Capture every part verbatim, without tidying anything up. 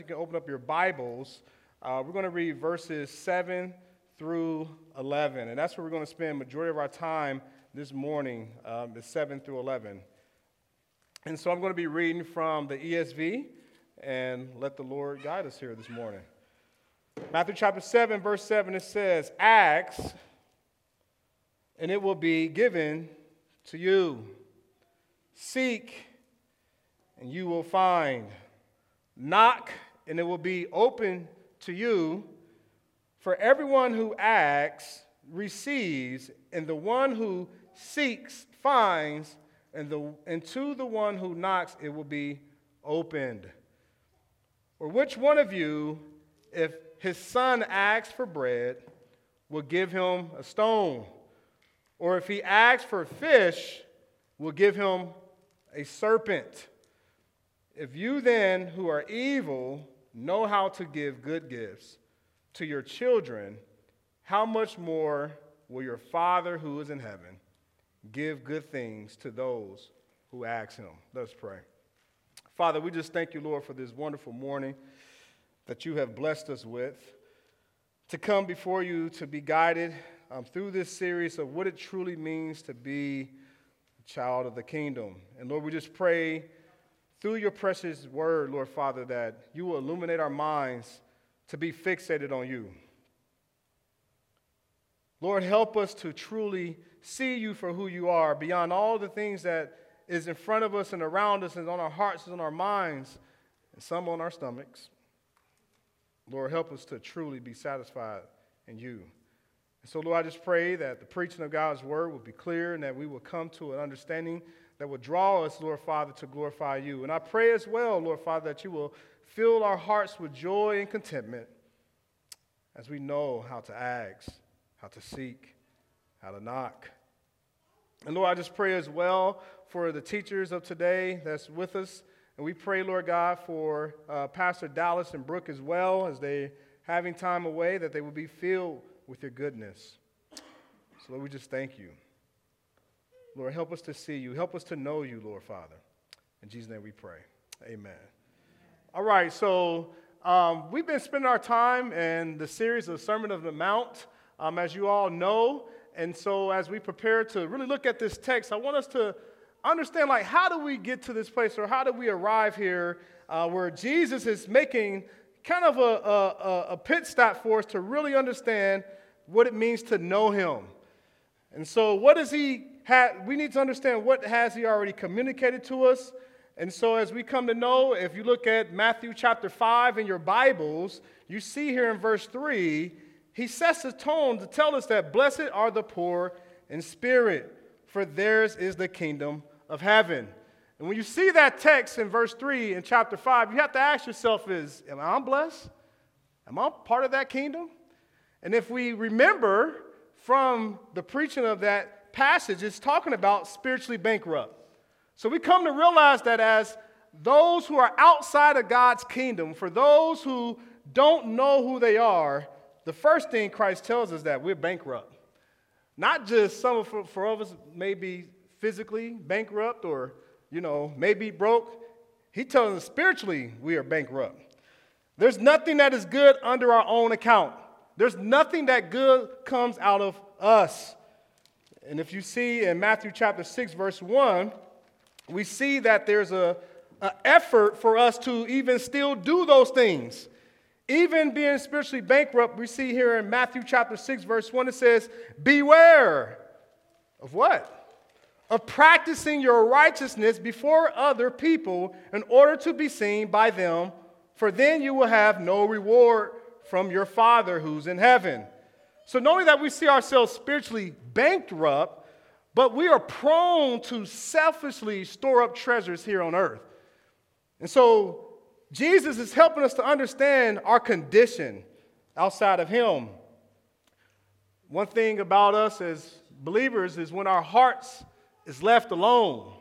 You can open up your Bibles. Uh, we're going to read verses seven through eleven, and that's where we're going to spend the majority of our time this morning, um, is seven through eleven. And so I'm going to be reading from the E S V, and let the Lord guide us here this morning. Matthew chapter seven, verse seven, it says, "Ask, and it will be given to you. Seek, and you will find. Knock, and it will be open to you. For everyone who asks receives, and the one who seeks finds, and, the, and to the one who knocks it will be opened. Or which one of you, if his son asks for bread, will give him a stone? Or if he asks for fish, will give him a serpent? If you then, who are evil, know how to give good gifts to your children, how much more will your Father who is in heaven give good things to those who ask him?" Let's pray. Father, we just thank you, Lord, for this wonderful morning that you have blessed us with, to come before you, to be guided um, through this series of what it truly means to be a child of the kingdom. And Lord, we just pray through your precious word, Lord Father, that you will illuminate our minds to be fixated on you. Lord, help us to truly see you for who you are, beyond all the things that is in front of us and around us and on our hearts and on our minds, and some on our stomachs. Lord, help us to truly be satisfied in you. And so, Lord, I just pray that the preaching of God's word will be clear and that we will come to an understanding that will draw us, Lord Father, to glorify you. And I pray as well, Lord Father, that you will fill our hearts with joy and contentment as we know how to ask, how to seek, how to knock. And Lord, I just pray as well for the teachers of today that's with us. And we pray, Lord God, for uh, Pastor Dallas and Brooke as well, as they're having time away, that they will be filled with your goodness. So Lord, we just thank you. Lord, help us to see you. Help us to know you, Lord Father. In Jesus' name we pray. Amen. All right, so um, we've been spending our time in the series of Sermon of the Mount, um, as you all know. And so as we prepare to really look at this text, I want us to understand, like, how do we get to this place, or how do we arrive here uh, where Jesus is making kind of a, a, a pit stop for us to really understand what it means to know him. And so what does he have? We need to understand, what has he already communicated to us. And so as we come to know, if you look at Matthew chapter five in your Bibles, you see here in verse three, he sets the tone to tell us that blessed are the poor in spirit, for theirs is the kingdom of heaven. And when you see that text in verse three in chapter five, you have to ask yourself, is, am I blessed? Am I part of that kingdom? And if we remember from the preaching of that passage, it's talking about spiritually bankrupt. So we come to realize that as those who are outside of God's kingdom, for those who don't know who they are, the first thing Christ tells us that we're bankrupt. Not just some of, for, for us, maybe physically bankrupt, or, you know, maybe broke. He tells us spiritually we are bankrupt. There's nothing that is good under our own account. There's nothing that good comes out of us. And if you see in Matthew chapter six, verse one, we see that there's a, a effort for us to even still do those things. Even being spiritually bankrupt, we see here in Matthew chapter six, verse one, it says, beware of what? Of practicing your righteousness before other people in order to be seen by them, for then you will have no reward from your Father who's in heaven. So not only that we see ourselves spiritually bankrupt, but we are prone to selfishly store up treasures here on earth. And so Jesus is helping us to understand our condition outside of him. One thing about us as believers is when our hearts is left alone,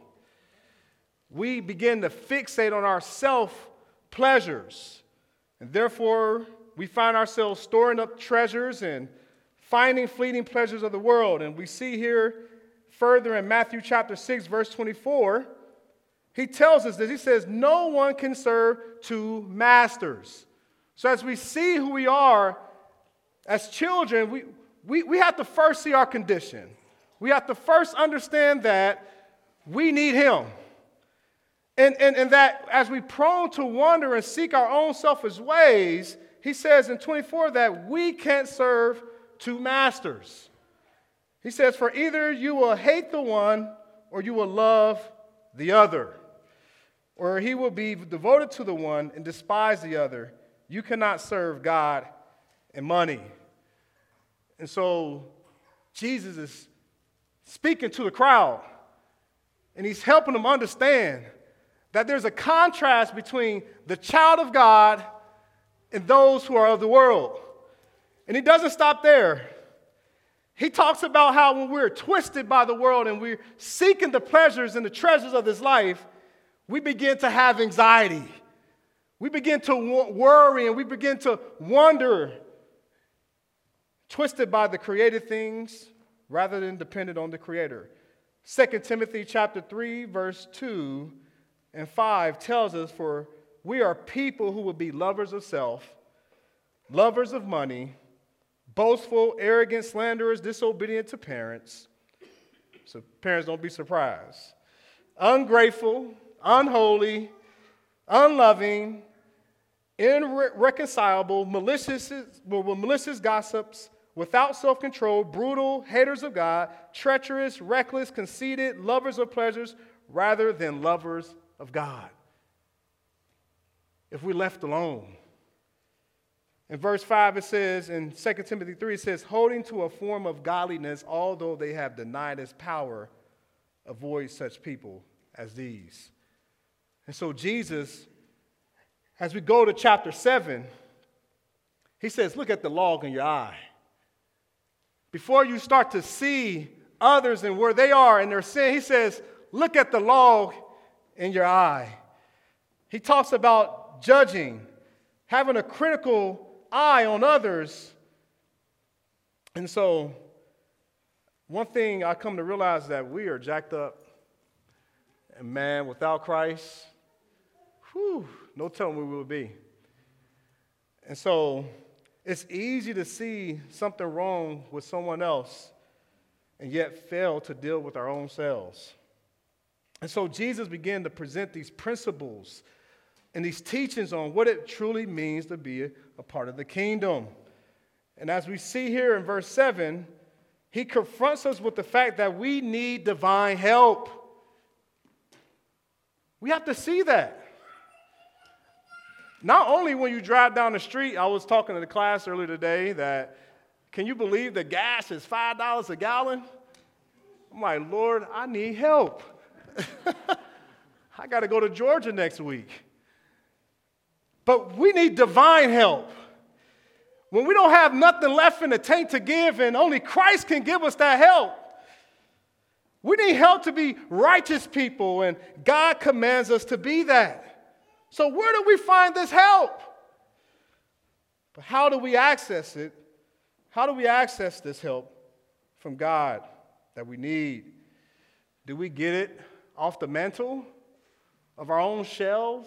we begin to fixate on our self-pleasures. And therefore, we find ourselves storing up treasures and finding fleeting pleasures of the world. And we see here further in Matthew chapter six, verse twenty-four, He tells us this. He says, no one can serve two masters. So as we see who we are as children, we, we, we have to first see our condition. We have to first understand that we need him. And, and, and that as we prone to wander and seek our own selfish ways, he says in twenty-four that we can't serve two masters. He says, for either you will hate the one or you will love the other. Or he will be devoted to the one and despise the other. You cannot serve God and money. And so Jesus is speaking to the crowd, and he's helping them understand that there's a contrast between the child of God and those who are of the world. And he doesn't stop there. He talks about how when we're twisted by the world and we're seeking the pleasures and the treasures of this life, we begin to have anxiety. We begin to worry and we begin to wonder, twisted by the created things rather than dependent on the Creator. Second Timothy chapter three, verse two and five tells us, for we are people who will be lovers of self, lovers of money, boastful, arrogant, slanderers, disobedient to parents. So parents, don't be surprised. Ungrateful, unholy, unloving, irreconcilable, malicious, malicious gossips, without self-control, brutal, haters of God, treacherous, reckless, conceited, lovers of pleasures rather than lovers of God. If we're left alone. In verse five, it says, in Second Timothy three, it says, holding to a form of godliness, although they have denied its power, avoid such people as these. And so Jesus, as we go to chapter seven, he says, look at the log in your eye. Before you start to see others and where they are in their sin, he says, look at the log in your eye. He talks about judging, having a critical eye on others. And so, one thing I come to realize is that we are jacked up. And man, without Christ, whew, no telling where we will be. And so, it's easy to see something wrong with someone else and yet fail to deal with our own selves. And so Jesus began to present these principles and these teachings on what it truly means to be a, a part of the kingdom. And as we see here in verse seven, he confronts us with the fact that we need divine help. We have to see that. Not only when you drive down the street, I was talking to the class earlier today that, can you believe that gas is five dollars a gallon? I'm like, Lord, I need help. I got to go to Georgia next week. But we need divine help. When we don't have nothing left in the tank to give and only Christ can give us that help. We need help to be righteous people, and God commands us to be that. So where do we find this help? But how do we access it? How do we access this help from God that we need? Do we get it off the mantle of our own shelves?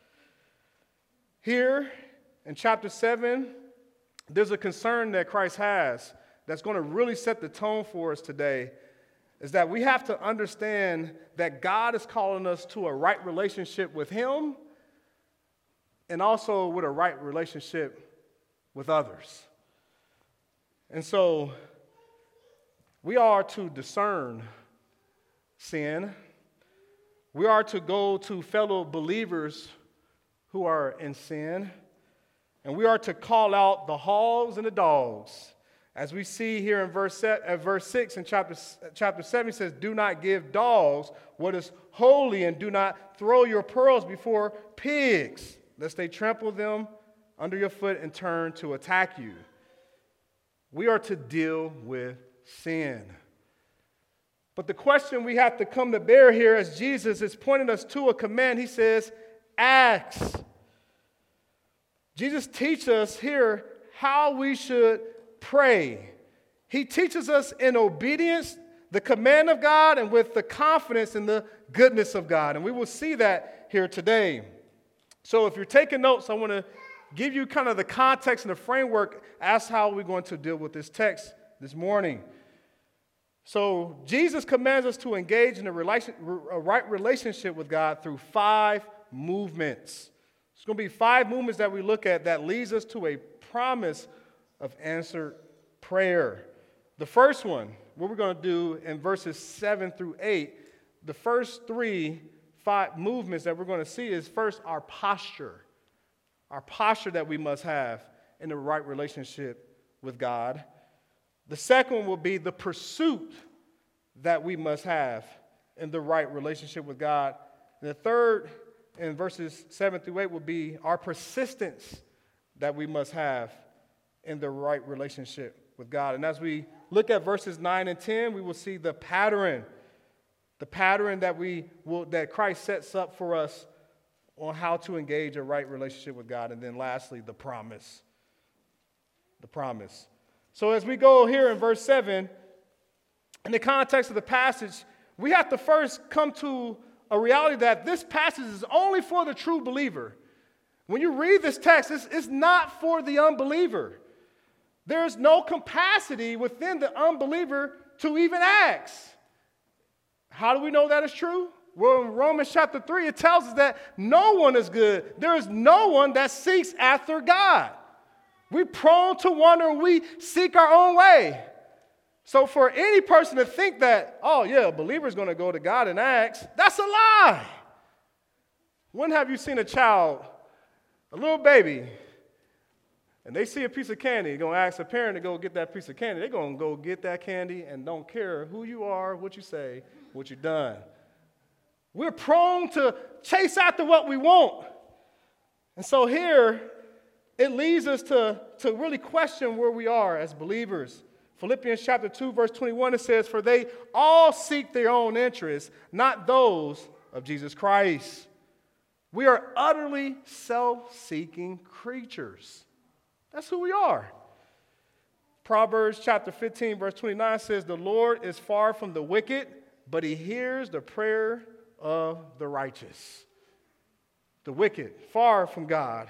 Here in chapter seven, there's a concern that Christ has that's going to really set the tone for us today, is that we have to understand that God is calling us to a right relationship with Him and also with a right relationship with others. And so we are to discern sin. We are to go to fellow believers who are in sin. And we are to call out the hogs and the dogs. As we see here in verse, at verse six in chapter, chapter seven, it says, do not give dogs what is holy, and do not throw your pearls before pigs, lest they trample them under your foot and turn to attack you. We are to deal with sin. But the question we have to come to bear here, as Jesus is pointing us to a command, he says, ask. Jesus teaches us here how we should pray. He teaches us in obedience the command of God and with the confidence in the goodness of God. And we will see that here today. So if you're taking notes, I want to give you kind of the context and the framework as how we're going to deal with this text this morning. So Jesus commands us to engage in a, relation, a right relationship with God through five movements. It's going to be five movements that we look at that leads us to a promise of answered prayer. The first one, what we're going to do in verses seven through eight, the first three, five movements that we're going to see is first our posture. Our posture that we must have in the right relationship with God. The second one will be the pursuit that we must have in the right relationship with God. And the third, in verses seven through eight, will be our persistence that we must have in the right relationship with God. And as we look at verses nine and ten, we will see the pattern, the pattern that we will that Christ sets up for us on how to engage a right relationship with God. And then lastly, the promise. The promise. So as we go here in verse seven, in the context of the passage, we have to first come to a reality that this passage is only for the true believer. When you read this text, it's, it's not for the unbeliever. There's no capacity within the unbeliever to even ask. How do we know that is true? Well, in Romans chapter three, it tells us that no one is good. There is no one that seeks after God. We're prone to wander. We seek our own way. So for any person to think that, oh, yeah, a believer is going to go to God and ask, that's a lie. When have you seen a child, a little baby, and they see a piece of candy, going to ask a parent to go get that piece of candy? They're going to go get that candy and don't care who you are, what you say, what you've done. We're prone to chase after what we want. And so here, it leads us to, to really question where we are as believers. Philippians chapter two, verse twenty-one, it says, "For they all seek their own interests, not those of Jesus Christ." We are utterly self-seeking creatures. That's who we are. Proverbs chapter fifteen, verse twenty-nine says, "The Lord is far from the wicked, but he hears the prayer of the righteous." The wicked, far from God.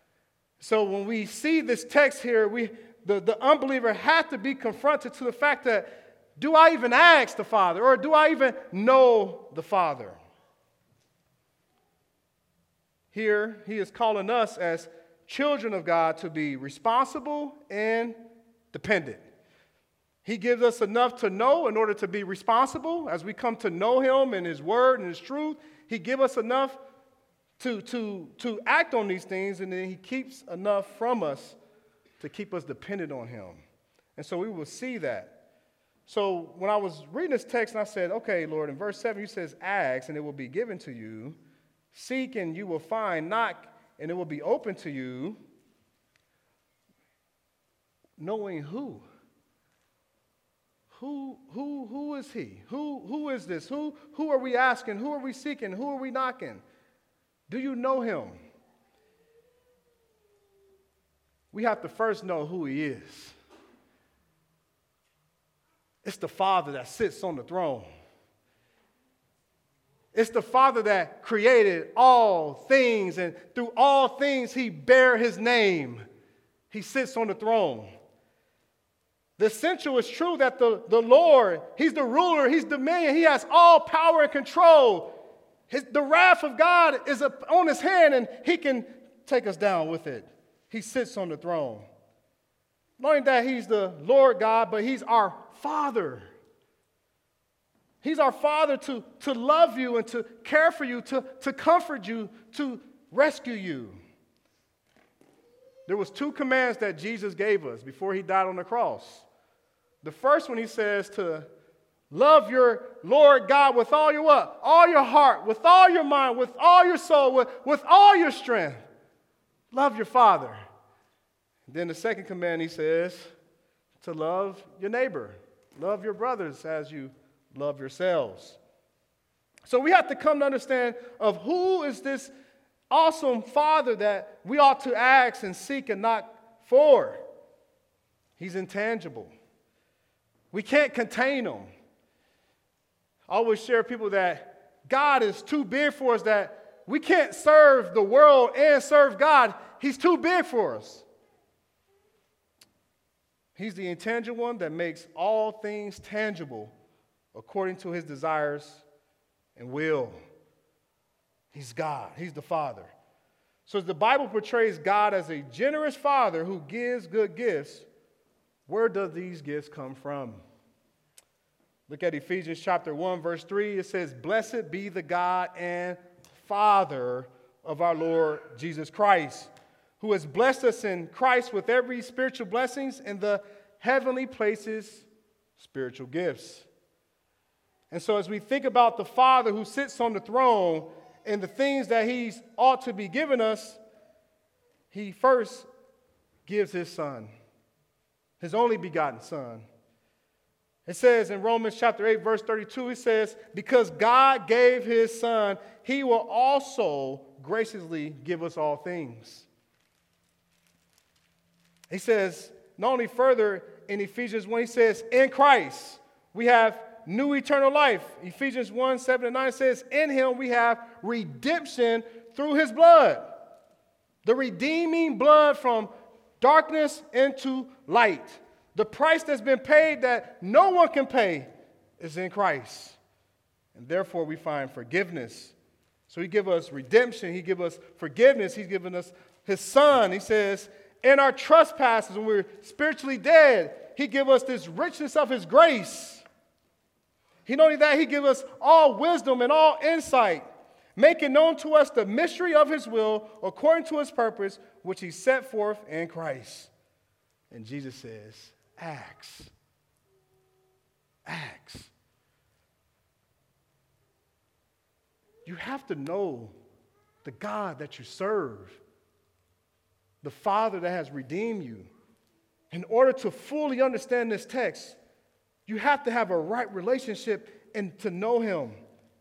So when we see this text here, we the, the unbeliever has to be confronted to the fact that, do I even ask the Father, or do I even know the Father? Here, he is calling us as children of God to be responsible and dependent. He gives us enough to know in order to be responsible. As we come to know him and his word and his truth, he gives us enough to, to, to act on these things, and then he keeps enough from us to keep us dependent on him. And so we will see that. So when I was reading this text, and I said, okay, Lord, in verse seven, you says, ask, and it will be given to you. Seek, and you will find. Knock, and it will be open to you. Knowing who? Who, who, who is he? Who, who is this? Who, who are we asking? Who are we seeking? Who are we knocking? Do you know him? We have to first know who he is. It's the Father that sits on the throne. It's the Father that created all things, and through all things he bear his name. He sits on the throne. The essential is true that the, the Lord, he's the ruler, he's dominion, he has all power and control. His, the wrath of God is up on his hand, and he can take us down with it. He sits on the throne. Not only that he's the Lord God, but he's our Father. He's our Father to, to love you and to care for you, to, to comfort you, to rescue you. There was two commands that Jesus gave us before he died on the cross. The first one, he says to love your Lord God with all your what? All your heart, with all your mind, with all your soul, with, with all your strength. Love your Father. Then the second command, he says to love your neighbor. Love your brothers as you love yourselves. So we have to come to understand of who is this awesome Father that we ought to ask and seek and knock for. He's intangible. We can't contain him. I always share with people that God is too big for us, that we can't serve the world and serve God. He's too big for us. He's the intangible one that makes all things tangible according to his desires and will. He's God. He's the Father. So as the Bible portrays God as a generous Father who gives good gifts, where do these gifts come from? Look at Ephesians chapter one, verse three. It says, "Blessed be the God and Father of our Lord Jesus Christ, who has blessed us in Christ with every spiritual blessings in the heavenly places, spiritual gifts." And so as we think about the Father who sits on the throne and the things that he's ought to be giving us, he first gives his Son, his only begotten Son. It says in Romans chapter eight, verse thirty-two, it says, "Because God gave his Son, he will also graciously give us all things." He says, not only further in Ephesians one, he says, "In Christ we have new eternal life." Ephesians one, seven and nine says, "In him we have redemption through his blood." The redeeming blood from darkness into light. The price that's been paid that no one can pay is in Christ. And therefore we find forgiveness. So he gives us redemption. He gives us forgiveness. He's given us his Son. He says, in our trespasses, when we're spiritually dead, he gives us this richness of his grace. He not only that, he gives us all wisdom and all insight, making known to us the mystery of his will according to his purpose, which he set forth in Christ. And Jesus says, ask. Ask. You have to know the God that you serve, the Father that has redeemed you. In order to fully understand this text, you have to have a right relationship and to know him.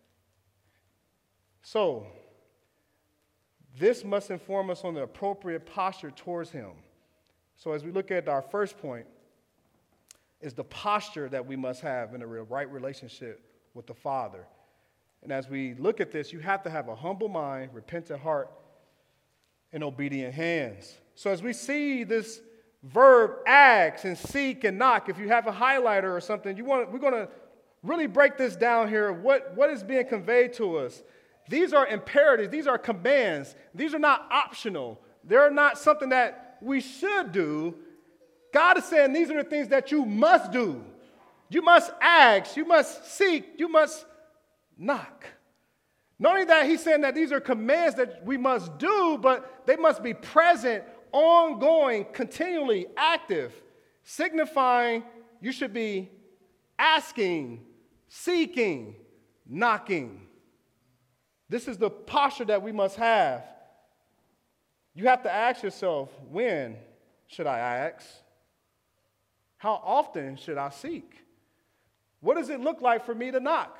So, this must inform us on the appropriate posture towards him. So as we look at our first point, is the posture that we must have in a real right relationship with the Father. And as we look at this, you have to have a humble mind, repentant heart, and obedient hands. So as we see this verb ask and seek and knock, if you have a highlighter or something, you want we're going to really break this down here. What, what is being conveyed to us? These are imperatives. These are commands. These are not optional. They're not something that we should do. God is saying these are the things that you must do. You must ask. You must seek. You must knock. Not only that, he's saying that these are commands that we must do, but they must be present, ongoing, continually active, signifying you should be asking, seeking, knocking. This is the posture that we must have. You have to ask yourself, when should I ask? How often should I seek? What does it look like for me to knock?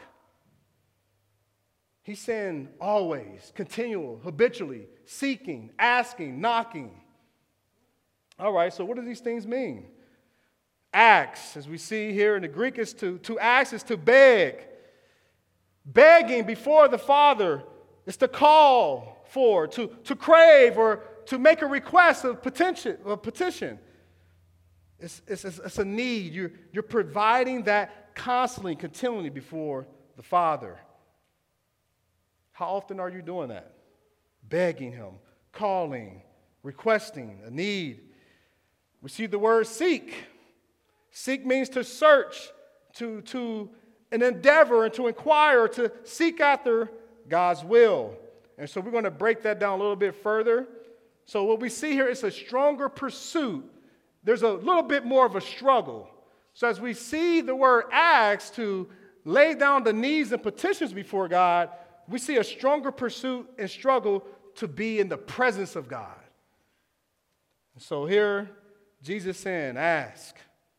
He's saying always, continual, habitually, seeking, asking, knocking. All right, so what do these things mean? Ask, as we see here in the Greek, is to, to ask is to beg. Begging before the Father is to call for, to, to crave, or to make a request of petition. Of petition. It's, it's, it's a need. You're, you're providing that constantly, continually before the Father. How often are you doing that? Begging him, calling, requesting a need. We see the word seek. Seek means to search, to, to an endeavor, and to inquire, to seek after God's will. And so we're going to break that down a little bit further. So what we see here is a stronger pursuit. There's a little bit more of a struggle. So as we see the word ask, to lay down the needs and petitions before God, we see a stronger pursuit and struggle to be in the presence of God. And so here, Jesus saying, ask,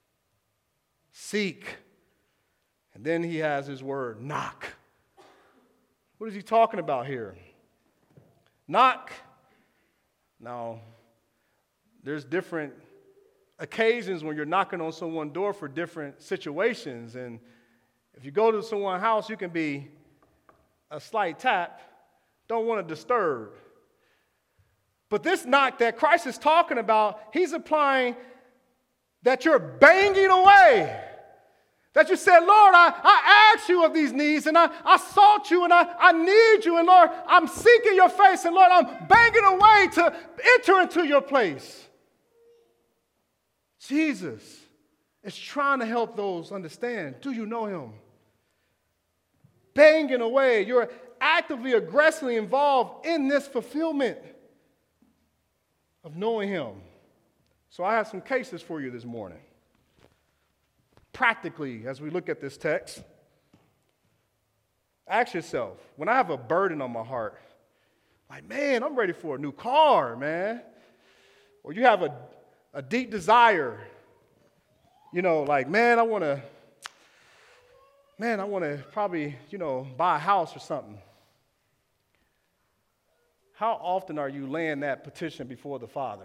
seek, and then he has his word, knock. What is he talking about here? Knock. Now, there's different occasions when you're knocking on someone's door for different situations. And If you go to someone's house, you can be a slight tap, don't want to disturb. But this knock that Christ is talking about, he's applying that you're banging away. That you said, Lord, I, I asked you of these needs, and I, I sought you, and I, I need you, and Lord, I'm seeking your face, and Lord, I'm banging away to enter into your place. Jesus is trying to help those understand, do you know him? Banging away, you're actively, aggressively involved in this fulfillment of knowing him. So I have some cases for you this morning. Practically, as we look at this text, ask yourself, when I have a burden on my heart, like, man, I'm ready for a new car, man. Or you have a, a deep desire, you know, like, man, I want to, man, I want to probably, you know, buy a house or something. How often are you laying that petition before the Father?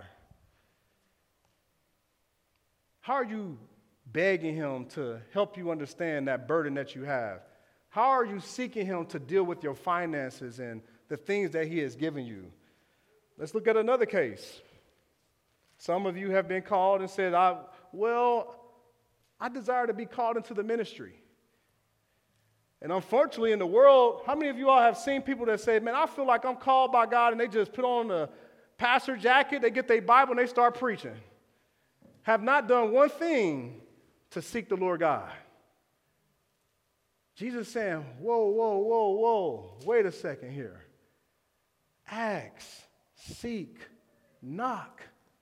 How are you begging him to help you understand that burden that you have? How are you seeking him to deal with your finances and the things that he has given you? Let's look at another case. Some of you have been called and said, I, well, I desire to be called into the ministry. And unfortunately in the world, how many of you all have seen people that say, man, I feel like I'm called by God, and they just put on a pastor jacket, they get their Bible, and they start preaching. Have not done one thing to seek the Lord God. Jesus is saying, whoa, whoa, whoa, whoa, wait a second here. Ask, seek, knock.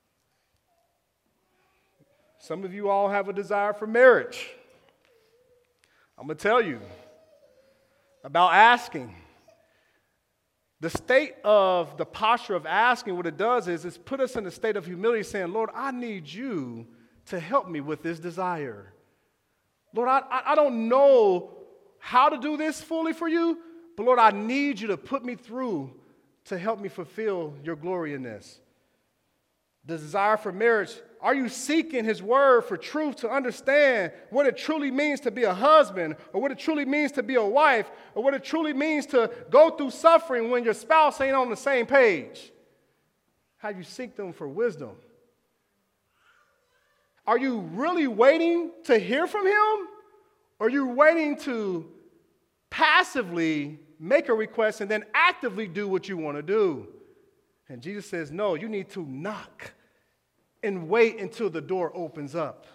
Some of you all have a desire for marriage. I'm going to tell you about asking. The state of the posture of asking, what it does is it's put us in a state of humility saying, Lord, I need you to help me with this desire. Lord, I, I don't know how to do this fully for you, but Lord, I need you to put me through to help me fulfill your glory in this. The desire for marriage, are you seeking his word for truth to understand what it truly means to be a husband, or what it truly means to be a wife, or what it truly means to go through suffering when your spouse ain't on the same page? Have you seek them for wisdom? Are you really waiting to hear from him? Or are you waiting to passively make a request and then actively do what you want to do? And Jesus says, no, you need to knock and wait until the door opens up.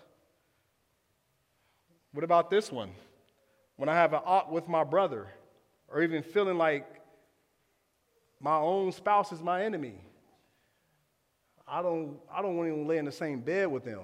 What about this one? When I have an ought with my brother, or even feeling like my own spouse is my enemy. I don't, I don't want to even lay in the same bed with them.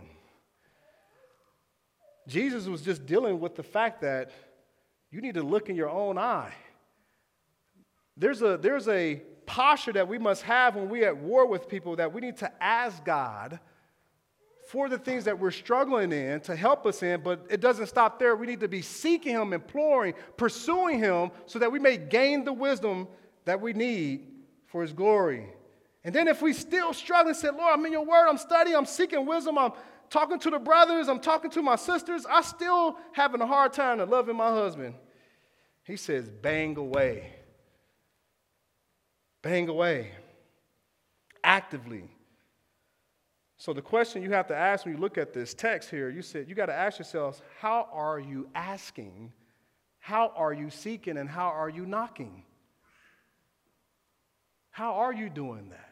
Jesus was just dealing with the fact that you need to look in your own eye. There's a, there's a posture that we must have when we're at war with people, that we need to ask God for the things that we're struggling in to help us in, but it doesn't stop there. We need to be seeking him, imploring, pursuing him, so that we may gain the wisdom that we need for his glory. And then if we still struggle and say, Lord, I'm in your word, I'm studying, I'm seeking wisdom, I'm talking to the brothers, I'm talking to my sisters, I still having a hard time to loving my husband. He says, bang away. Bang away. Actively. So the question you have to ask when you look at this text here, you said you got to ask yourselves, how are you asking? How are you seeking? And how are you knocking? How are you doing that?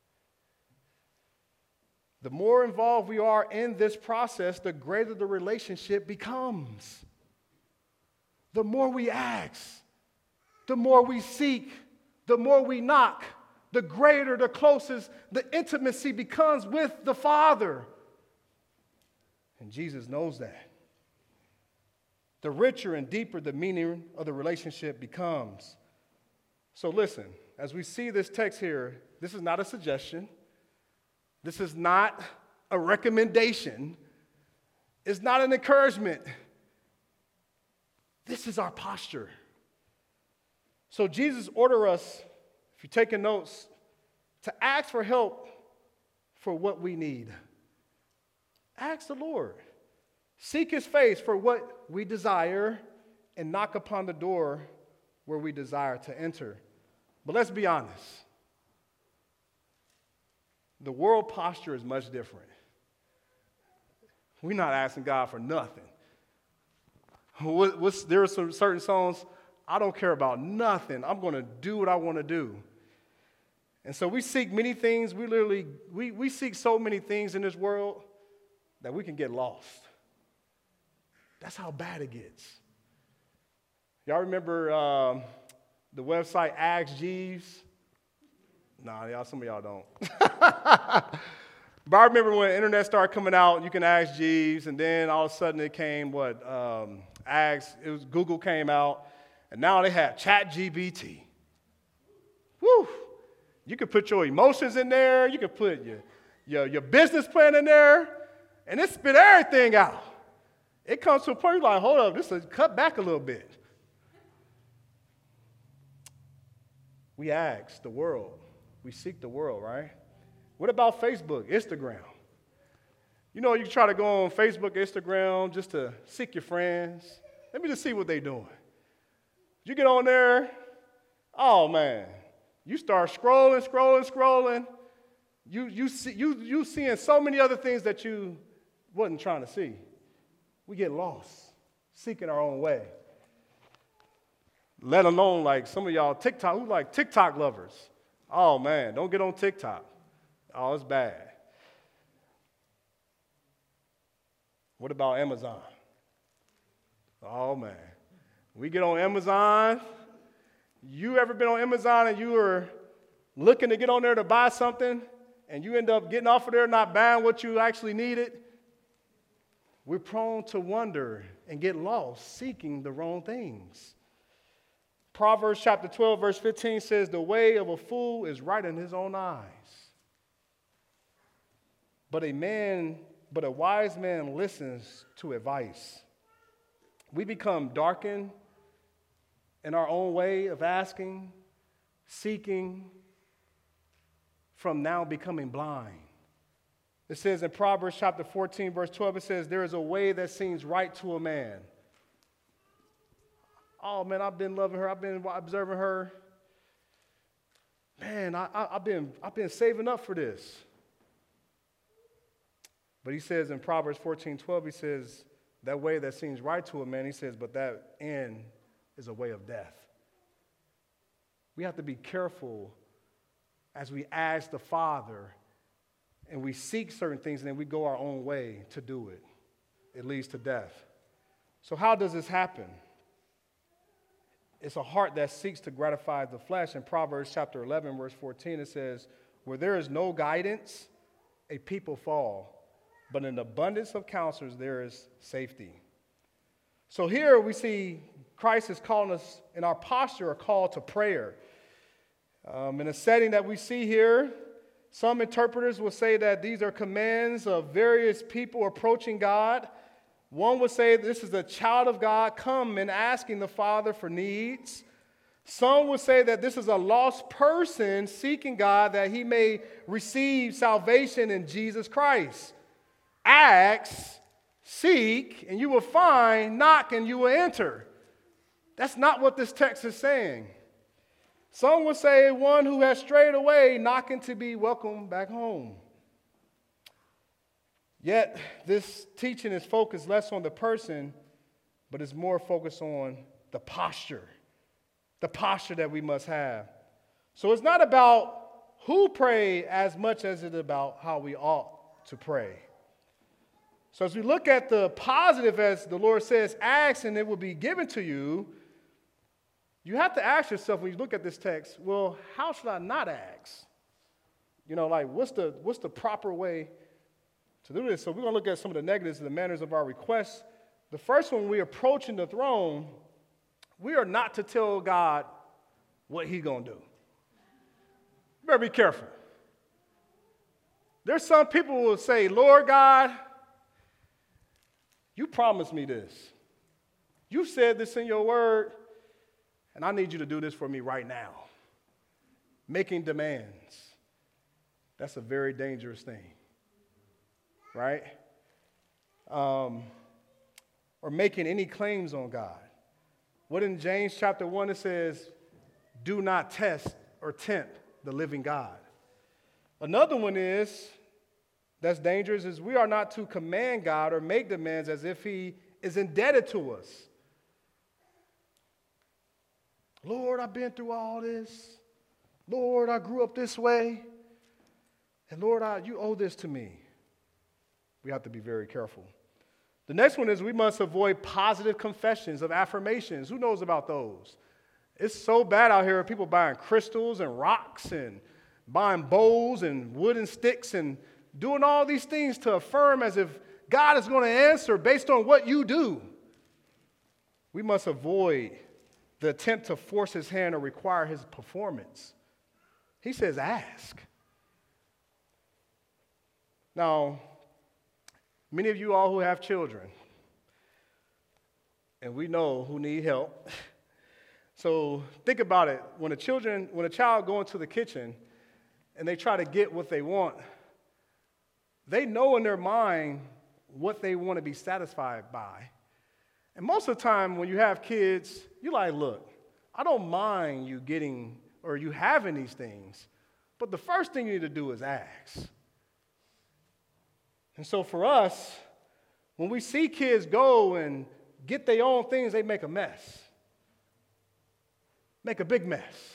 The more involved we are in this process, the greater the relationship becomes. The more we ask, the more we seek, the more we knock, the greater, the closest the intimacy becomes with the Father. And Jesus knows that. The richer and deeper the meaning of the relationship becomes. So listen, as we see this text here, this is not a suggestion. This is not a recommendation. It's not an encouragement. This is our posture. So Jesus ordered us, if you're taking notes, to ask for help for what we need. Ask the Lord. Seek his face for what we desire, and knock upon the door where we desire to enter. But let's be honest. The world posture is much different. We're not asking God for nothing. What, what's, there are some certain songs, I don't care about nothing. I'm going to do what I want to do. And so we seek many things. We literally, we, we seek so many things in this world that we can get lost. That's how bad it gets. Y'all remember um, the website Ask Jeeves? Nah, y'all, some of y'all don't. But I remember when the internet started coming out, you can ask Jeeves, and then all of a sudden it came, what, um, Ask, it was Google came out, and now they have ChatGPT. Woo! You could put your emotions in there, you could put your, your, your business plan in there, and it spit everything out. It comes to a point you're like, hold up, this is cut back a little bit. We ask the world. We seek the world, right? What about Facebook, Instagram? You know, you can try to go on Facebook, Instagram, just to seek your friends. Let me just see what they're doing. You get on there, oh, man. You start scrolling, scrolling, scrolling. You, you, see, you, you seeing so many other things that you wasn't trying to see. We get lost, seeking our own way. Let alone like some of y'all TikTok, who like TikTok lovers. Oh, man, don't get on TikTok. Oh, it's bad. What about Amazon? Oh, man. We get on Amazon. You ever been on Amazon and you were looking to get on there to buy something and you end up getting off of there not buying what you actually needed? We're prone to wonder and get lost seeking the wrong things. Proverbs chapter twelve, verse fifteen says, the way of a fool is right in his own eyes. But a man, but a wise man listens to advice. We become darkened in our own way of asking, seeking, from now becoming blind. It says in Proverbs chapter fourteen, verse twelve, it says, there is a way that seems right to a man. Oh, man, I've been loving her. I've been observing her. Man, I, I, I've been, I've been saving up for this. But he says in Proverbs fourteen twelve, he says, that way that seems right to a man, he says, but that end is a way of death. We have to be careful as we ask the Father and we seek certain things and then we go our own way to do it. It leads to death. So how does this happen? It's a heart that seeks to gratify the flesh. In Proverbs chapter eleven, verse fourteen, it says, where there is no guidance, a people fall, but in abundance of counselors there is safety. So here we see Christ is calling us in our posture a call to prayer. Um, in a setting that we see here, some interpreters will say that these are commands of various people approaching God. One would say this is a child of God come and asking the Father for needs. Some would say that this is a lost person seeking God that he may receive salvation in Jesus Christ. Ask, seek, and you will find, knock, and you will enter. That's not what this text is saying. Some would say one who has strayed away, knocking to be welcomed back home. Yet, this teaching is focused less on the person, but is more focused on the posture, the posture that we must have. So it's not about who pray as much as it's about how we ought to pray. So as we look at the positive, as the Lord says, ask and it will be given to you, you have to ask yourself when you look at this text, well, how should I not ask? You know, like what's the, what's the proper way to do this? So we're going to look at some of the negatives and the manners of our requests. The first one, when we're approaching the throne, we are not to tell God what he's going to do. You better be careful. There's some people who will say, Lord God, you promised me this. You said this in your word, and I need you to do this for me right now. Making demands. That's a very dangerous thing. Right? Um, or making any claims on God. What in James chapter one it says, do not test or tempt the living God. Another one is, that's dangerous, is we are not to command God or make demands as if he is indebted to us. Lord, I've been through all this. Lord, I grew up this way. And Lord, I, you owe this to me. We have to be very careful. The next one is we must avoid positive confessions of affirmations. Who knows about those? It's so bad out here, people buying crystals and rocks and buying bowls and wooden sticks and doing all these things to affirm as if God is going to answer based on what you do. We must avoid the attempt to force his hand or require his performance. He says, ask. Now, many of you all who have children, and we know who need help. So think about it. When a children, when a child go into the kitchen and they try to get what they want, they know in their mind what they want to be satisfied by. And most of the time when you have kids, you're like, look, I don't mind you getting or you having these things, but the first thing you need to do is ask. And so for us, when we see kids go and get their own things, they make a mess. Make a big mess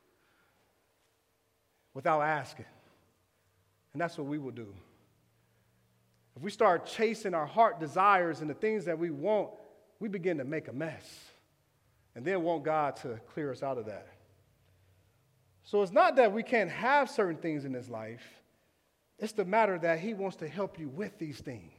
without asking. And that's what we will do. If we start chasing our heart desires and the things that we want, we begin to make a mess and then want God to clear us out of that. So it's not that we can't have certain things in this life. It's the matter that he wants to help you with these things.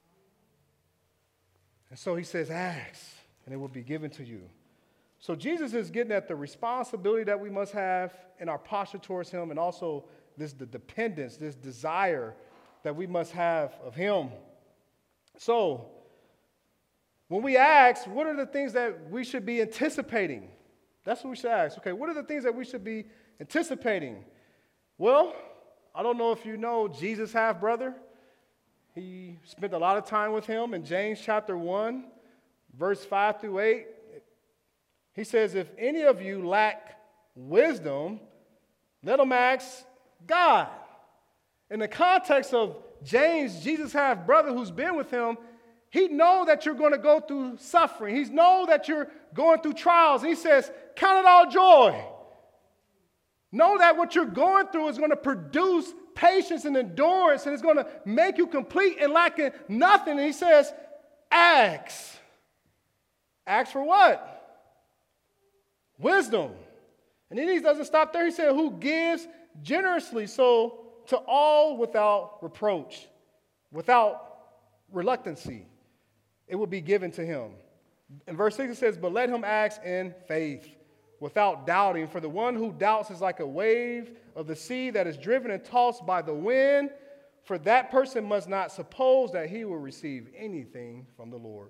And so he says, ask, and it will be given to you. So Jesus is getting at the responsibility that we must have in our posture towards him, and also this the dependence, this desire that we must have of him. So when we ask, what are the things that we should be anticipating? That's what we should ask. Okay, what are the things that we should be anticipating? Well, I don't know if you know Jesus' half-brother. He spent a lot of time with him in James chapter one, verse five through eight. He says, if any of you lack wisdom, let him ask God. In the context of James, Jesus' half-brother who's been with him, he knows that you're going to go through suffering. He knows that you're going through trials. He says, count it all joy. Know that what you're going through is going to produce patience and endurance, and it's going to make you complete and lacking nothing. And he says, ask. Ask for what? Wisdom. And then he doesn't stop there. He said, who gives generously, so to all without reproach, without reluctancy, it will be given to him. In verse six it says, but let him ask in faith, without doubting. For the one who doubts is like a wave of the sea that is driven and tossed by the wind. For that person must not suppose that he will receive anything from the Lord.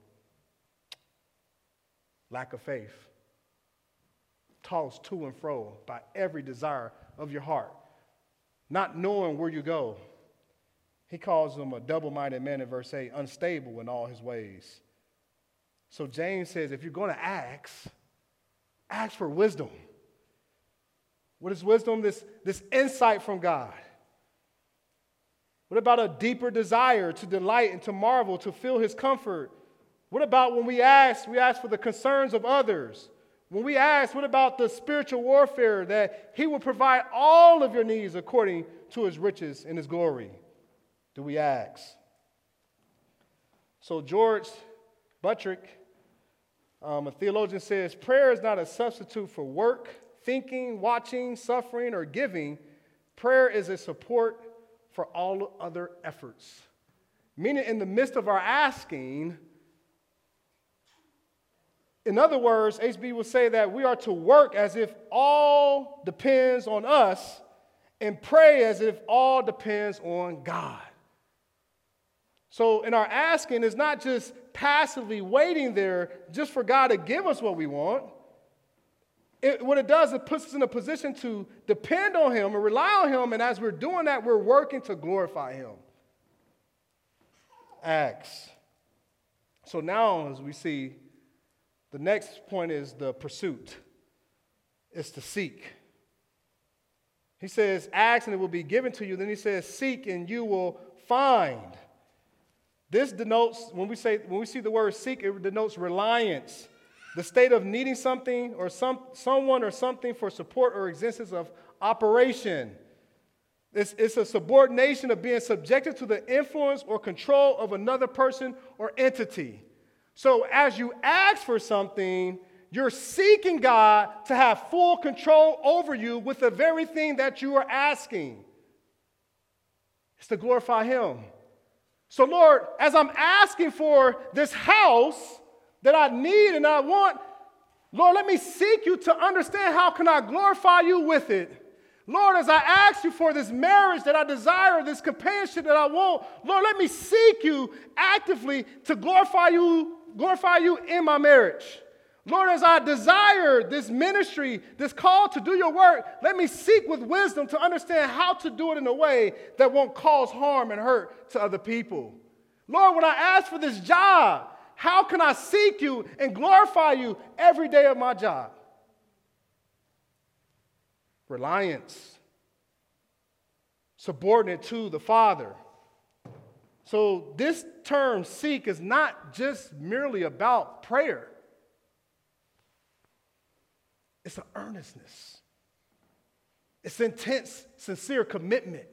Lack of faith. Tossed to and fro by every desire of your heart, not knowing where you go. He calls him a double-minded man in verse eight, unstable in all his ways. So James says, if you're going to ask, ask for wisdom. What is wisdom? This, this insight from God. What about a deeper desire to delight and to marvel, to feel his comfort? What about when we ask, we ask for the concerns of others? When we ask, what about the spiritual warfare that he will provide all of your needs according to his riches and his glory? Do we ask? So George Buttrick, um, a theologian, says, prayer is not a substitute for work, thinking, watching, suffering, or giving. Prayer is a support for all other efforts. Meaning in the midst of our asking, in other words, H B will say that we are to work as if all depends on us and pray as if all depends on God. So in our asking, it's not just passively waiting there just for God to give us what we want. It, what it does, it puts us in a position to depend on him and rely on him, and as we're doing that, we're working to glorify him. Acts. So now, as we see, The next point is the pursuit. It's to seek. He says, ask and it will be given to you. Then he says, seek and you will find. This denotes, when we say, when we see the word seek, it denotes reliance, the state of needing something or some, someone or something for support or existence of operation. It's, it's a subordination of being subjected to the influence or control of another person or entity. So as you ask for something, you're seeking God to have full control over you with the very thing that you are asking. It's to glorify Him. So, Lord, as I'm asking for this house that I need and I want, Lord, let me seek you to understand how can I glorify you with it. Lord, as I ask you for this marriage that I desire, this companionship that I want, Lord, let me seek you actively to glorify you, glorify you in my marriage. Lord, as I desire this ministry, this call to do your work, let me seek with wisdom to understand how to do it in a way that won't cause harm and hurt to other people. Lord, when I ask for this job, how can I seek you and glorify you every day of my job? Reliance. Subordinate to the Father. So this term, seek, is not just merely about prayer. It's an earnestness. It's intense, sincere commitment.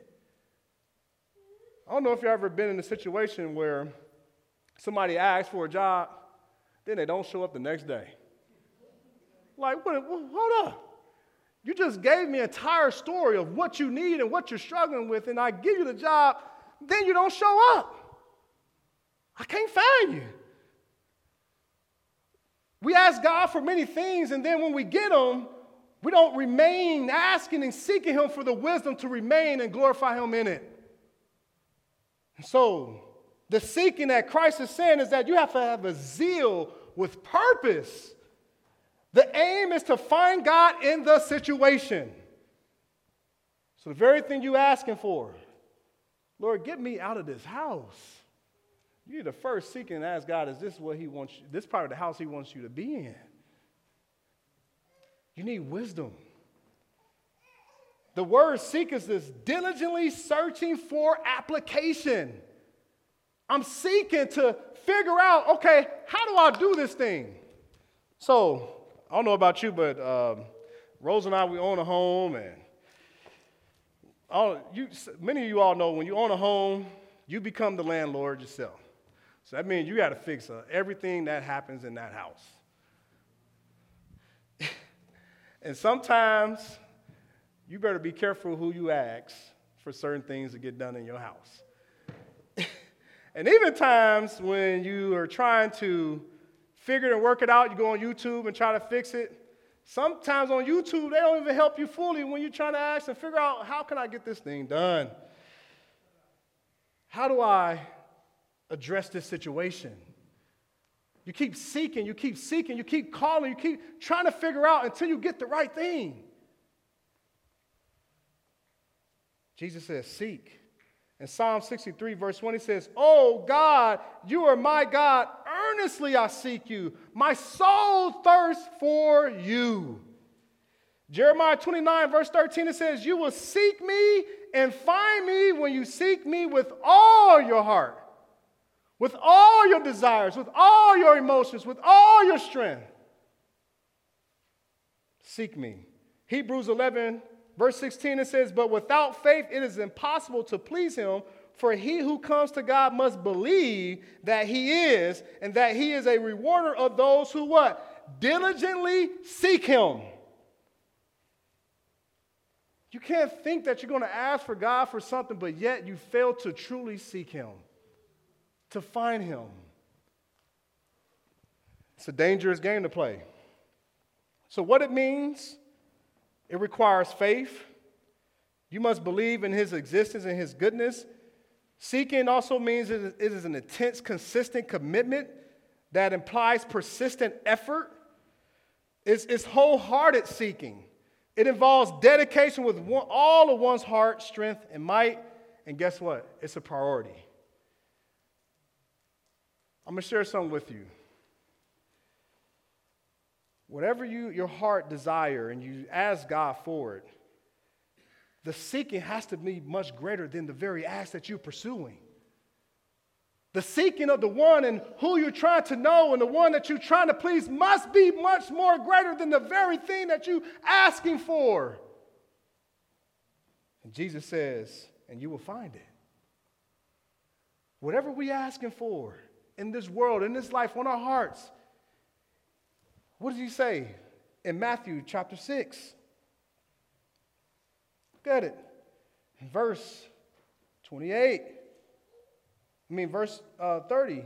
I don't know if you've ever been in a situation where somebody asks for a job, then they don't show up the next day. Like, what, hold up. You just gave me an entire story of what you need and what you're struggling with, and I give you the job, then you don't show up. I can't find you. We ask God for many things, and then when we get them, we don't remain asking and seeking Him for the wisdom to remain and glorify Him in it. And so, the seeking that Christ is saying is that you have to have a zeal with purpose. The aim is to find God in the situation. So the very thing you're asking for, Lord, get me out of this house. You need to first seek and ask God, is this what He wants you, this part of the house He wants you to be in? You need wisdom. The word seek is this diligently searching for application. I'm seeking to figure out, okay, how do I do this thing? So, I don't know about you, but um, Rose and I, we own a home, and all, you, many of you all know when you own a home, you become the landlord yourself. So that means you got to fix uh, everything that happens in that house. And sometimes you better be careful who you ask for certain things to get done in your house. And even times when you are trying to figure and work it out, you go on YouTube and try to fix it. Sometimes on YouTube, they don't even help you fully when you're trying to ask and figure out, how can I get this thing done? How do I address this situation? You keep seeking, you keep seeking, you keep calling, you keep trying to figure out until you get the right thing. Jesus says, seek. In Psalm sixty-three, verse one, he says, "Oh God, you are my God. Earnestly I seek you. My soul thirsts for you." Jeremiah twenty-nine, verse thirteen, it says, "You will seek me and find me when you seek me with all your heart, with all your desires, with all your emotions, with all your strength. Seek me." Hebrews eleven, verse sixteen, it says, "But without faith it is impossible to please him, for he who comes to God must believe that he is, and that he is a rewarder of those who" what? "Diligently seek him." You can't think that you're going to ask for God for something, but yet you fail to truly seek him, to find him. It's a dangerous game to play. So what it means, it requires faith. You must believe in his existence and his goodness. Seeking also means it is an intense, consistent commitment that implies persistent effort. It's, it's wholehearted seeking. It involves dedication with one, all of one's heart, strength, and might. And guess what? It's a priority. I'm going to share something with you. whatever you your heart desire and you ask God for it, the seeking has to be much greater than the very act that you're pursuing. The seeking of the one and who you're trying to know and the one that you're trying to please must be much more greater than the very thing that you're asking for. And Jesus says, and you will find it. Whatever we're asking for in this world, in this life, on our hearts, what does he say in Matthew chapter six? Look at it. In verse twenty-eight. I mean, verse uh, thirty.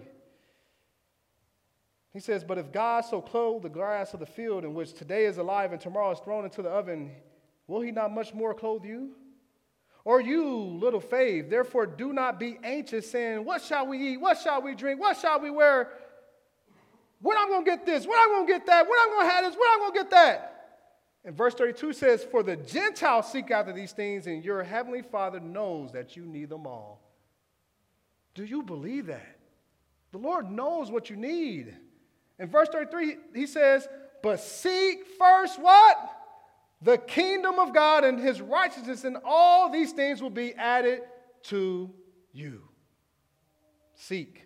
He says, but if God so clothe the grass of the field, in which today is alive and tomorrow is thrown into the oven, will he not much more clothe you? Or you, little faith, therefore do not be anxious, saying, what shall we eat? What shall we drink? What shall we wear? When I'm going to get this? When I'm going to get that? When I'm going to have this? When I'm going to get that? And verse thirty-two says, for the Gentiles seek after these things, and your heavenly Father knows that you need them all. Do you believe that? The Lord knows what you need. In verse thirty-three, he says, but seek first what? The kingdom of God and his righteousness, and all these things will be added to you. Seek.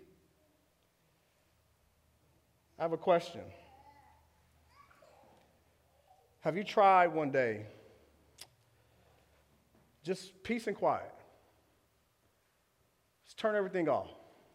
I have a question. Have you tried one day just peace and quiet? Just turn everything off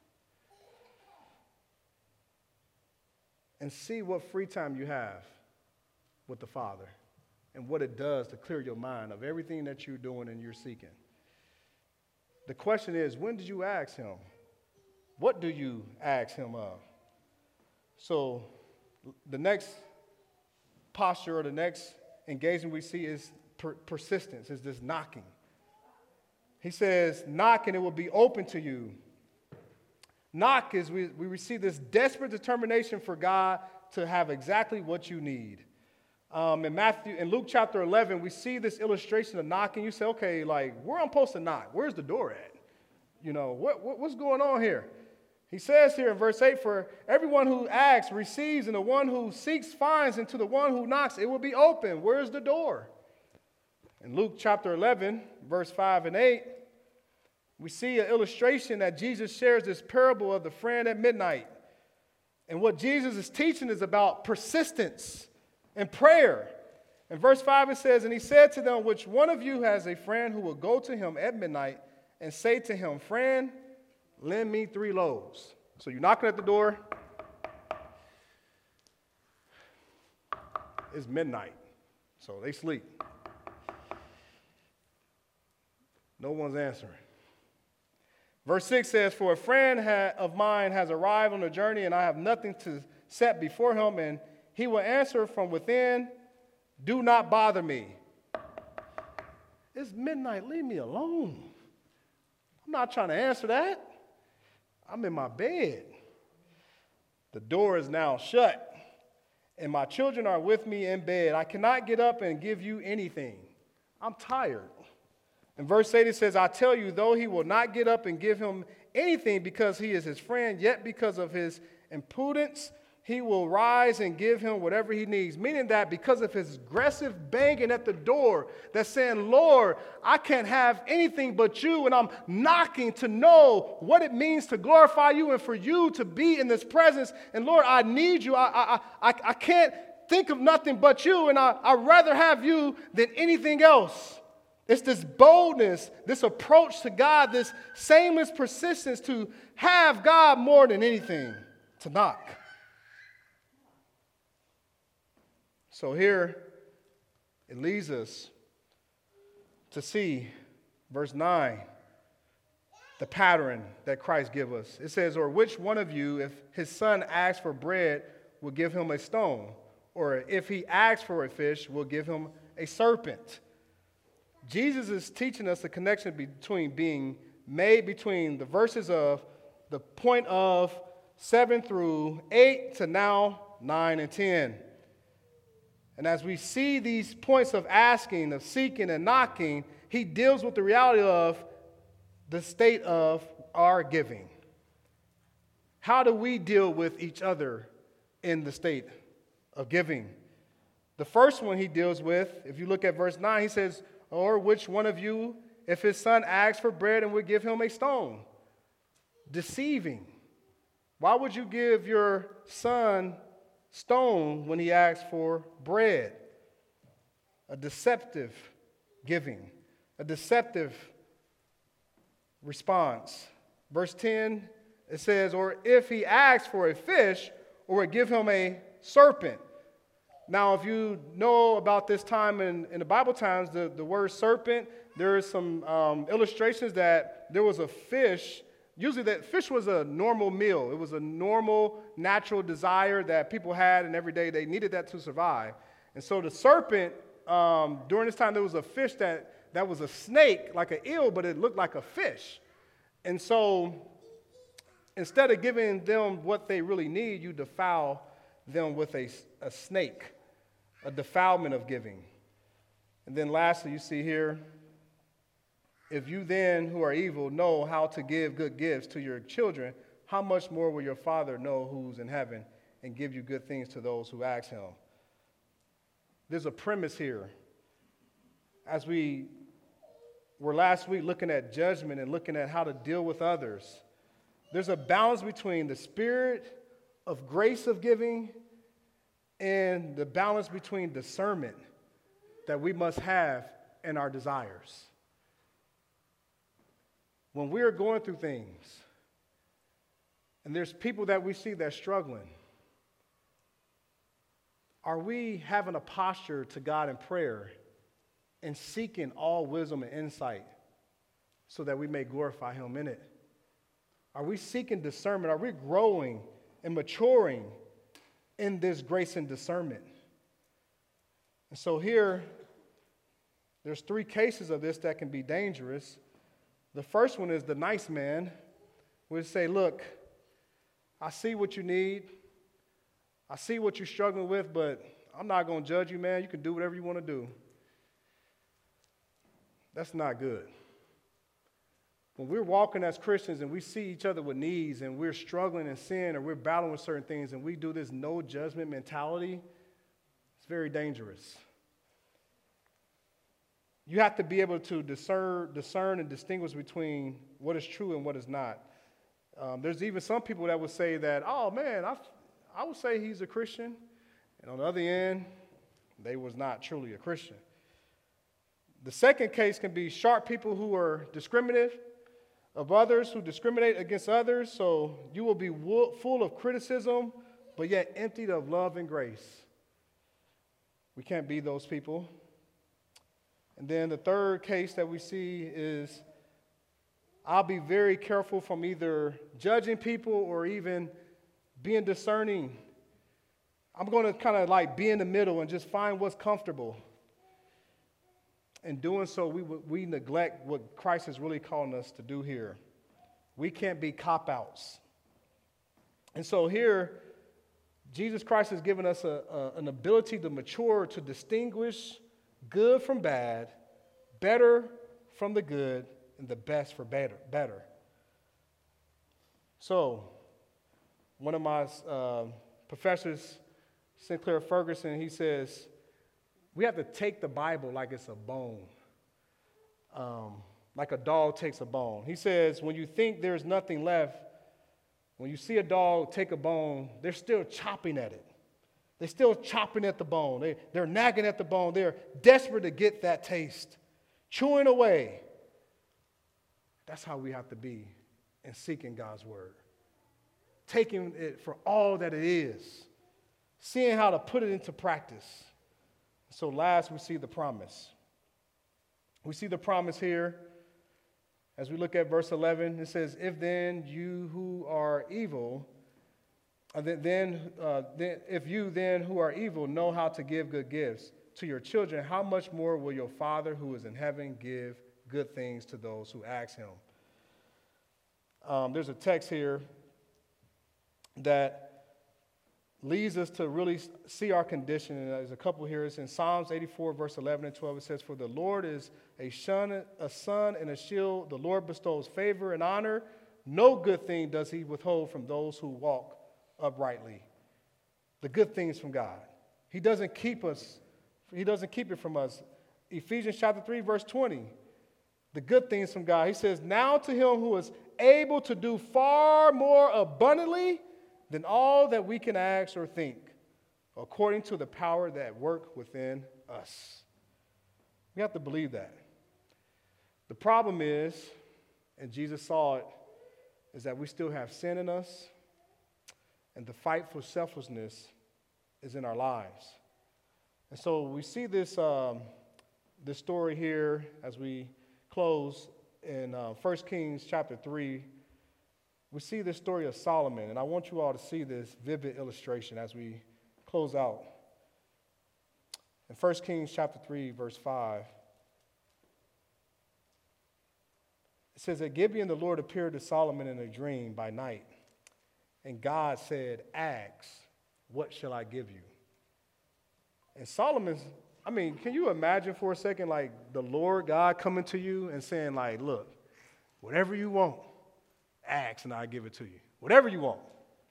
and see what free time you have with the Father and what it does to clear your mind of everything that you're doing and you're seeking. The question is, when did you ask him? What do you ask him of? So the next posture or the next engagement we see is per- persistence, is this knocking. He says, knock and it will be open to you. Knock is we, we receive this desperate determination for God to have exactly what you need. Um, in Matthew, in Luke chapter eleven, we see this illustration of knocking. You say, okay, like, where am I supposed to knock? Where's the door at? You know, what, what what's going on here? He says here in verse eight, for everyone who asks receives, and the one who seeks finds, and to the one who knocks it will be open. Where's the door? In Luke chapter eleven, verse five and eight, we see an illustration that Jesus shares this parable of the friend at midnight. And what Jesus is teaching is about persistence and prayer. In verse five it says, and he said to them, which one of you has a friend who will go to him at midnight and say to him, friend, lend me three loaves. So you're knocking at the door. It's midnight, so they sleep. No one's answering. Verse six says, for a friend ha- of mine has arrived on a journey, and I have nothing to set before him, and he will answer from within, do not bother me. It's midnight, leave me alone. I'm not trying to answer that. I'm in my bed. The door is now shut, and my children are with me in bed. I cannot get up and give you anything. I'm tired. In verse eight it says, I tell you, though he will not get up and give him anything because he is his friend, yet because of his impudence, he will rise and give him whatever he needs. Meaning that because of his aggressive banging at the door, that's saying, Lord, I can't have anything but you, and I'm knocking to know what it means to glorify you and for you to be in this presence. And Lord, I need you. I, I, I, I can't think of nothing but you, and I, I'd rather have you than anything else. It's this boldness, this approach to God, this shameless persistence to have God more than anything, to knock. So here it leads us to see, verse nine, the pattern that Christ gives us. It says, or which one of you, if his son asks for bread, will give him a stone? Or if he asks for a fish, will give him a serpent? Jesus is teaching us the connection between being made between the verses of the point of seven through eight to now nine and ten. And as we see these points of asking, of seeking, and knocking, he deals with the reality of the state of our giving. How do we deal with each other in the state of giving? The first one he deals with, if you look at verse nine, he says, or which one of you, if his son asks for bread and would give him a stone? Deceiving. Why would you give your son stone when he asks for bread? A deceptive giving, a deceptive response. Verse ten, it says, or if he asks for a fish, or would give him a serpent. Now, if you know about this time in, in the Bible times, the, the word serpent, there is some um, illustrations that there was a fish. Usually that fish was a normal meal. It was a normal, natural desire that people had, and every day they needed that to survive. And so the serpent, um, during this time, there was a fish that, that was a snake, like an eel, but it looked like a fish. And so instead of giving them what they really need, you defile them with a, a snake, a defilement of giving. And then lastly, you see here, if you then who are evil know how to give good gifts to your children, how much more will your Father know who's in heaven and give you good things to those who ask him? There's a premise here. As we were last week looking at judgment and looking at how to deal with others, there's a balance between the spirit of grace of giving and the balance between discernment that we must have in our desires. When we are going through things, and there's people that we see that's struggling, are we having a posture to God in prayer and seeking all wisdom and insight so that we may glorify him in it? Are we seeking discernment? Are we growing and maturing in this grace and discernment? And so here, there's three cases of this that can be dangerous. The first one is the nice man. We'll say, look, I see what you need. I see what you're struggling with, but I'm not going to judge you, man. You can do whatever you want to do. That's not good. When we're walking as Christians and we see each other with needs and we're struggling in sin or we're battling with certain things and we do this no judgment mentality, it's very dangerous. You have to be able to discern, discern and distinguish between what is true and what is not. Um, there's even some people that would say that, oh man, I, I would say he's a Christian. And on the other end, they was not truly a Christian. The second case can be sharp people who are discriminative of others, who discriminate against others. So you will be wo- full of criticism, but yet emptied of love and grace. We can't be those people. And then the third case that we see is I'll be very careful from either judging people or even being discerning. I'm going to kind of like be in the middle and just find what's comfortable. In doing so, we, we neglect what Christ is really calling us to do here. We can't be cop-outs. And so here, Jesus Christ has given us a, a, an ability to mature, to distinguish good from bad, better from the good, and the best for better. better. So, one of my uh, professors, Sinclair Ferguson, he says, we have to take the Bible like it's a bone, um, like a dog takes a bone. He says, when you think there's nothing left, when you see a dog take a bone, they're still chopping at it. They're still chopping at the bone. They, they're nagging at the bone. They're desperate to get that taste, chewing away. That's how we have to be in seeking God's word, taking it for all that it is, seeing how to put it into practice. So last, we see the promise. We see the promise here as we look at verse eleven. It says, if then you who are evil, uh, then, uh, then if you then who are evil know how to give good gifts to your children, how much more will your Father who is in heaven give good things to those who ask him? Um, there's a text here that leads us to really see our condition. And there's a couple here. It's in Psalms eighty-four, verse eleven and twelve. It says, for the Lord is a sun, a sun and a shield. The Lord bestows favor and honor. No good thing does he withhold from those who walk uprightly. The good things from God. He doesn't keep us He doesn't keep it from us. Ephesians chapter three, verse twenty. The good things from God. He says, now to him who is able to do far more abundantly than all that we can ask or think, according to the power that work within us. We have to believe that. The problem is, and Jesus saw it, is that we still have sin in us, and the fight for selflessness is in our lives. And so we see this, um, this story here as we close in uh, First Kings chapter three. We see this story of Solomon, and I want you all to see this vivid illustration as we close out. In First Kings chapter three, verse five, it says, at Gibeon the Lord appeared to Solomon in a dream by night, and God said, ask, what shall I give you? And Solomon's, I mean, can you imagine for a second, like, the Lord God coming to you and saying, like, look, whatever you want, ask and I'll give it to you. Whatever you want.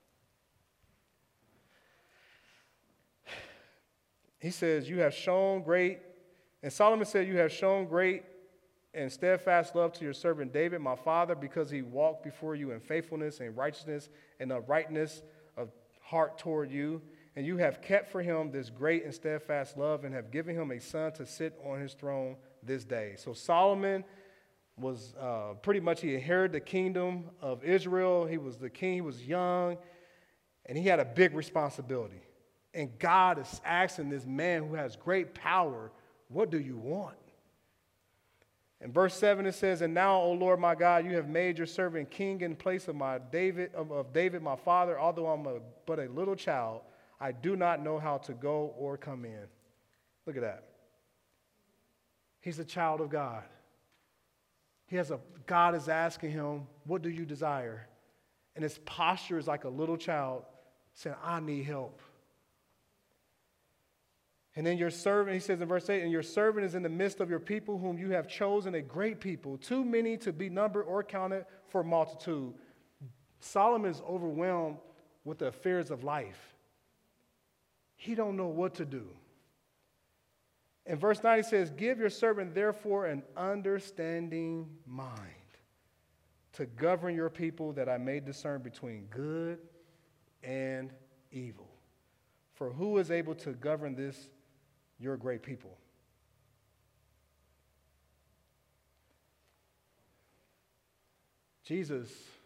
He says, you have shown great, and Solomon said, you have shown great and steadfast love to your servant David, my father, because he walked before you in faithfulness and righteousness and uprightness of heart toward you. And you have kept for him this great and steadfast love and have given him a son to sit on his throne this day. So Solomon was uh, pretty much, he inherited the kingdom of Israel. He was the king. He was young, and he had a big responsibility. And God is asking this man who has great power, what do you want? In verse seven it says, and now, O Lord my God, you have made your servant king in place of my David, of, of David my father, although I'm a, but a little child. I do not know how to go or come in. Look at that. He's a child of God. He has a, God is asking him, what do you desire? And his posture is like a little child saying, I need help. And then your servant, he says in verse eight, and your servant is in the midst of your people whom you have chosen, a great people, too many to be numbered or counted for multitude. Solomon is overwhelmed with the affairs of life. He don't know what to do. In verse nine, he says, give your servant therefore an understanding mind to govern your people, that I may discern between good and evil. For who is able to govern this, your great people? Jesus,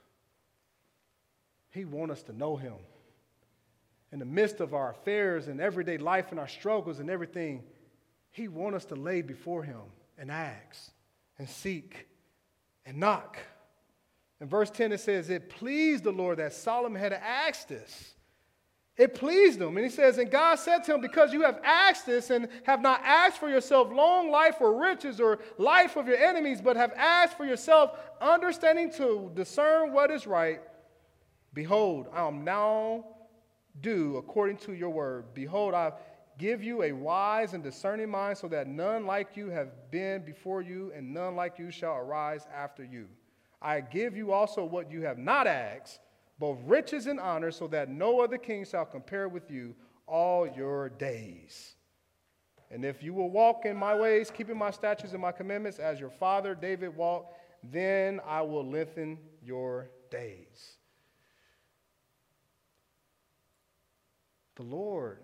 he wants us to know him. In the midst of our affairs and everyday life and our struggles and everything, he wants us to lay before him and ask and seek and knock. In verse ten it says, it pleased the Lord that Solomon had asked this. It pleased him. And he says, and God said to him, because you have asked this and have not asked for yourself long life or riches or life of your enemies, but have asked for yourself understanding to discern what is right, behold, I am now do according to your word. Behold, I give you a wise and discerning mind, so that none like you have been before you, and none like you shall arise after you. I give you also what you have not asked, both riches and honor, so that no other king shall compare with you all your days. And if you will walk in my ways, keeping my statutes and my commandments, as your father David walked, then I will lengthen your days. The Lord,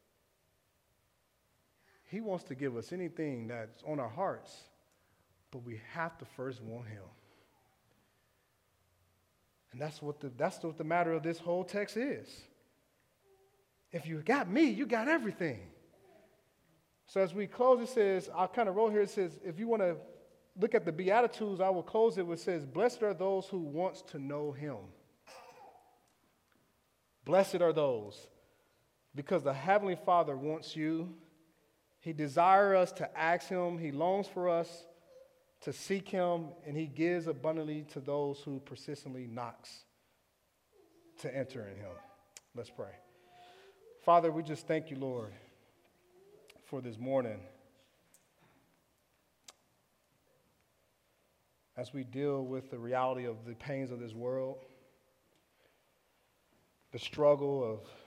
he wants to give us anything that's on our hearts, but we have to first want him. And that's what the, that's what the matter of this whole text is. If you got me, you got everything. So as we close, it says, I kind of wrote here, it says, if you want to look at the Beatitudes, I will close it with, it says, blessed are those who wants to know him. Blessed are those. Because the Heavenly Father wants you. He desires us to ask him. He longs for us to seek him, and he gives abundantly to those who persistently knocks to enter in him. Let's pray. Father, we just thank you, Lord, for this morning. As we deal with the reality of the pains of this world, the struggle of